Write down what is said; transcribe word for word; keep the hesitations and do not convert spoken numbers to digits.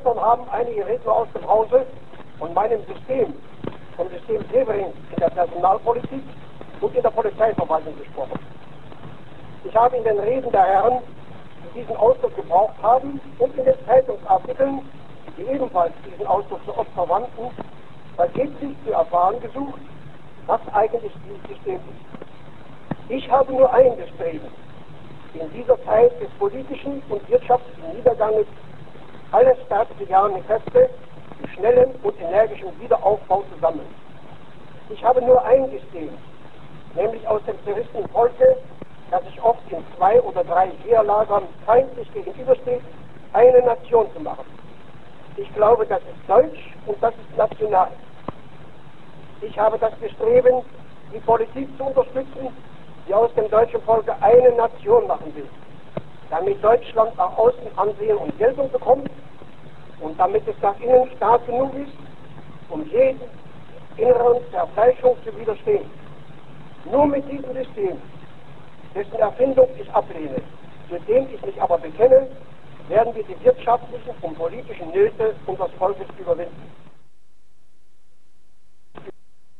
Gestern haben einige Redner aus dem Hause von meinem System, vom System Severin in der Personalpolitik und in der Polizeiverwaltung gesprochen. Ich habe in den Reden der Herren, die diesen Ausdruck gebraucht haben, und in den Zeitungsartikeln, die ebenfalls diesen Ausdruck so oft verwandten, vergeblich zu erfahren gesucht, was eigentlich dieses System ist. Ich habe nur eingestreben, in dieser Zeit des politischen und wirtschaftlichen Niederganges alle staatsbejahrenden Kräfte zu schnellem und energischem Wiederaufbau zu sammeln. Ich habe nur eingesehen, nämlich aus dem zerrissenen Volke, das sich oft in zwei oder drei Heerlagern feindlich gegenübersteht, eine Nation zu machen. Ich glaube, das ist deutsch und das ist national. Ich habe das Bestreben, die Politik zu unterstützen, die aus dem deutschen Volke eine Nation machen will, damit Deutschland nach außen Ansehen und Geltung bekommt und damit es nach innen stark genug ist, um jeden inneren Zerfleischung zu widerstehen. Nur mit diesem System, dessen Erfindung ich ablehne, zu dem ich mich aber bekenne, werden wir die wirtschaftlichen und politischen Nöte unseres Volkes